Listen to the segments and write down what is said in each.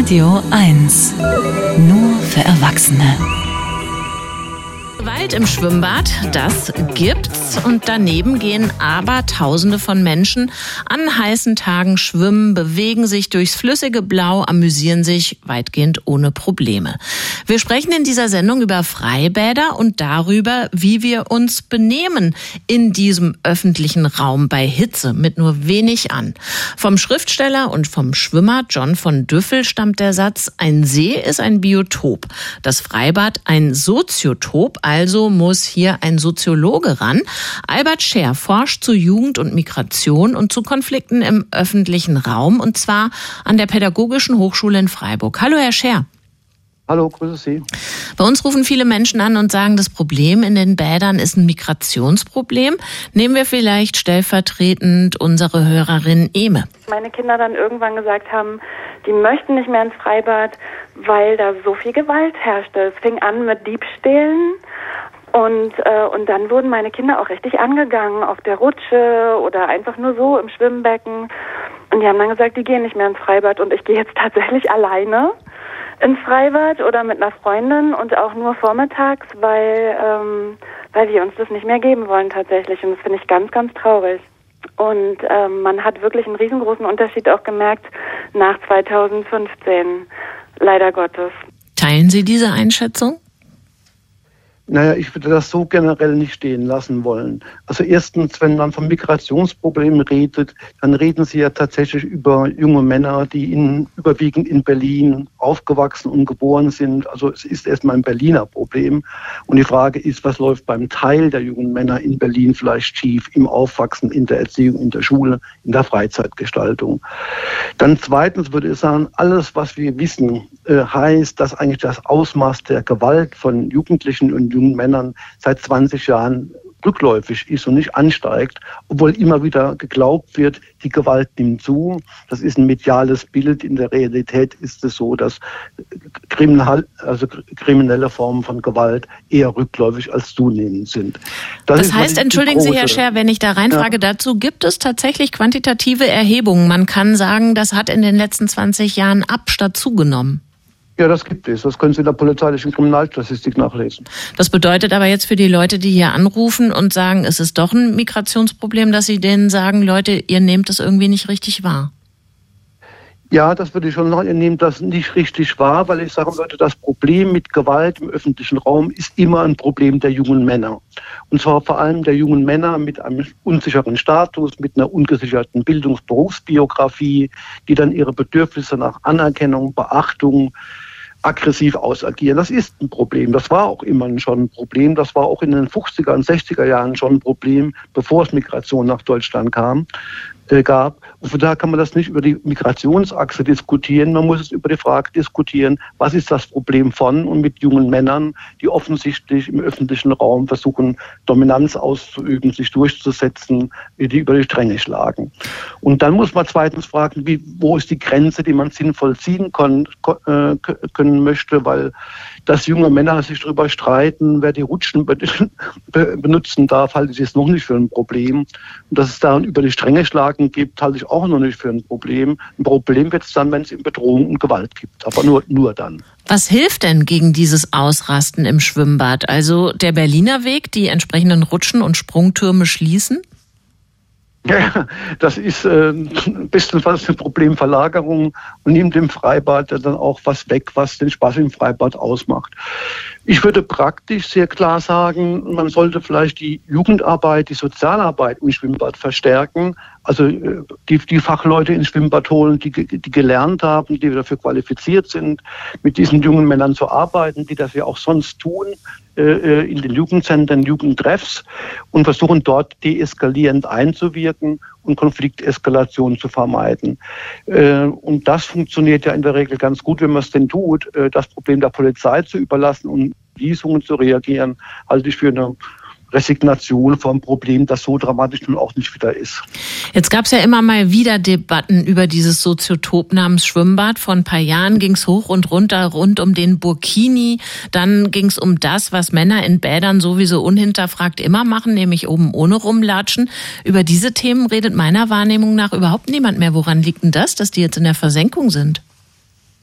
Radio 1. Nur für Erwachsene. Gewalt im Schwimmbad, das gibt's. Und daneben gehen Abertausende von Menschen an heißen Tagen schwimmen, bewegen sich durchs flüssige Blau, amüsieren sich weitgehend ohne Probleme. Wir sprechen in dieser Sendung über Freibäder und darüber, wie wir uns benehmen in diesem öffentlichen Raum bei Hitze mit nur wenig an. Vom Schriftsteller und vom Schwimmer John von Düffel stammt der Satz: Ein See ist ein Biotop, das Freibad ein Soziotop, also muss hier ein Soziologe ran. Albert Scher forscht zu Jugend und Migration und zu Konflikten im öffentlichen Raum, und zwar an der Pädagogischen Hochschule in Freiburg. Hallo, Herr Scher. Hallo, grüße Sie. Bei uns rufen viele Menschen an und sagen, das Problem in den Bädern ist ein Migrationsproblem. Nehmen wir vielleicht stellvertretend unsere Hörerin Eme. Meine Kinder dann irgendwann gesagt haben, die möchten nicht mehr ins Freibad, weil da so viel Gewalt herrschte. Es fing an mit Diebstählen und dann wurden meine Kinder auch richtig angegangen auf der Rutsche oder einfach nur so im Schwimmbecken. Und die haben dann gesagt, die gehen nicht mehr ins Freibad, und ich gehe jetzt tatsächlich alleine ins Freibad oder mit einer Freundin und auch nur vormittags, weil wir uns das nicht mehr geben wollen tatsächlich, und das finde ich ganz, ganz traurig. Und man hat wirklich einen riesengroßen Unterschied auch gemerkt nach 2015, leider Gottes. Teilen Sie diese Einschätzung? Naja, ich würde das so generell nicht stehen lassen wollen. Also erstens, wenn man von Migrationsproblemen redet, dann reden Sie ja tatsächlich über junge Männer, die überwiegend in Berlin aufgewachsen und geboren sind. Also es ist erstmal ein Berliner Problem. Und die Frage ist, was läuft beim Teil der jungen Männer in Berlin vielleicht schief im Aufwachsen, in der Erziehung, in der Schule, in der Freizeitgestaltung. Dann zweitens würde ich sagen, alles, was wir wissen, heißt, dass eigentlich das Ausmaß der Gewalt von Jugendlichen und jungen Männern seit 20 Jahren rückläufig ist und nicht ansteigt, obwohl immer wieder geglaubt wird, die Gewalt nimmt zu. Das ist ein mediales Bild. In der Realität ist es so, dass kriminelle Formen von Gewalt eher rückläufig als zunehmend sind. Das heißt, entschuldigen Sie, Herr Scher, wenn ich da reinfrage, dazu gibt es tatsächlich quantitative Erhebungen. Man kann sagen, das hat in den letzten 20 Jahren ab statt zugenommen. Ja, das gibt es. Das können Sie in der polizeilichen Kriminalstatistik nachlesen. Das bedeutet aber jetzt für die Leute, die hier anrufen und sagen, es ist doch ein Migrationsproblem, dass Sie denen sagen, Leute, ihr nehmt es irgendwie nicht richtig wahr. Ja, das würde ich schon sagen, ihr nehmt das nicht richtig wahr, weil ich sage, Leute, das Problem mit Gewalt im öffentlichen Raum ist immer ein Problem der jungen Männer. Und zwar vor allem der jungen Männer mit einem unsicheren Status, mit einer ungesicherten Bildungs-Berufsbiografie, die dann ihre Bedürfnisse nach Anerkennung, Beachtung aggressiv ausagieren. Das ist ein Problem. Das war auch immer schon ein Problem. Das war auch in den 50er und 60er Jahren schon ein Problem, bevor es Migration nach Deutschland gab. Und von daher kann man das nicht über die Migrationsachse diskutieren. Man muss es über die Frage diskutieren, was ist das Problem von und mit jungen Männern, die offensichtlich im öffentlichen Raum versuchen, Dominanz auszuüben, sich durchzusetzen, die über die Stränge schlagen. Und dann muss man zweitens fragen, wo ist die Grenze, die man sinnvoll ziehen können möchte, weil dass junge Männer sich darüber streiten, wer die Rutschen benutzen darf, halte ich jetzt noch nicht für ein Problem. Und dass es da über die Stränge schlagen gibt, halte ich auch noch nicht für ein Problem. Ein Problem wird es dann, wenn es Bedrohung und Gewalt gibt, aber nur dann. Was hilft denn gegen dieses Ausrasten im Schwimmbad? Also der Berliner Weg, die entsprechenden Rutschen und Sprungtürme schließen? Ja, das ist bestenfalls eine Problemverlagerung und nimmt dem Freibad dann auch was weg, was den Spaß im Freibad ausmacht. Ich würde praktisch sehr klar sagen, man sollte vielleicht die Jugendarbeit, die Sozialarbeit im Schwimmbad verstärken. Also die Fachleute ins Schwimmbad holen, die gelernt haben, die dafür qualifiziert sind, mit diesen jungen Männern zu arbeiten, die das ja auch sonst tun, in den Jugendzentren, Jugendtreffs, und versuchen dort deeskalierend einzuwirken und Konflikteskalation zu vermeiden. Und das funktioniert ja in der Regel ganz gut, wenn man es denn tut. Das Problem der Polizei zu überlassen und Entschließungen zu reagieren, halte ich für eine Resignation vom Problem, das so dramatisch nun auch nicht wieder ist. Jetzt gab es ja immer mal wieder Debatten über dieses Soziotop namens Schwimmbad. Vor ein paar Jahren ging es hoch und runter rund um den Burkini. Dann ging es um das, was Männer in Bädern sowieso unhinterfragt immer machen, nämlich oben ohne rumlatschen. Über diese Themen redet meiner Wahrnehmung nach überhaupt niemand mehr. Woran liegt denn das, dass die jetzt in der Versenkung sind?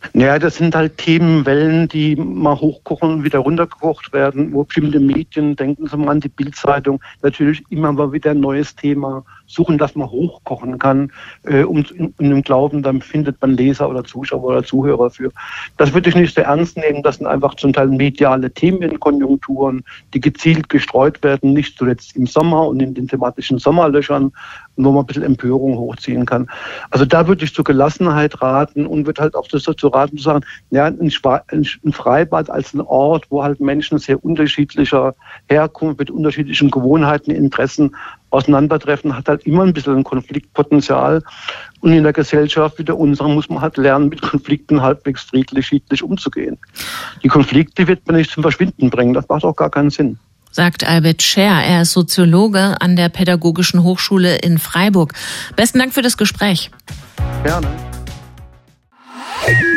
Naja, das sind halt Themenwellen, die mal hochkochen und wieder runtergekocht werden, wo bestimmte Medien, denken Sie mal an die Bild-Zeitung, natürlich immer mal wieder ein neues Thema suchen, das man hochkochen kann, in dem Glauben, dann findet man Leser oder Zuschauer oder Zuhörer für. Das würde ich nicht sehr ernst nehmen. Das sind einfach zum Teil mediale Themenkonjunkturen, die gezielt gestreut werden, nicht zuletzt im Sommer und in den thematischen Sommerlöchern, wo man ein bisschen Empörung hochziehen kann. Also da würde ich zur Gelassenheit raten und würde halt auch dazu raten, zu sagen, ja, ein Freibad als ein Ort, wo halt Menschen sehr unterschiedlicher Herkunft, mit unterschiedlichen Gewohnheiten, Interessen auseinandertreffen, hat halt immer ein bisschen ein Konfliktpotenzial. Und in der Gesellschaft wie der unseren muss man halt lernen, mit Konflikten halbwegs friedlich umzugehen. Die Konflikte wird man nicht zum Verschwinden bringen. Das macht auch gar keinen Sinn. Sagt Albert Scher. Er ist Soziologe an der Pädagogischen Hochschule in Freiburg. Besten Dank für das Gespräch. Gerne.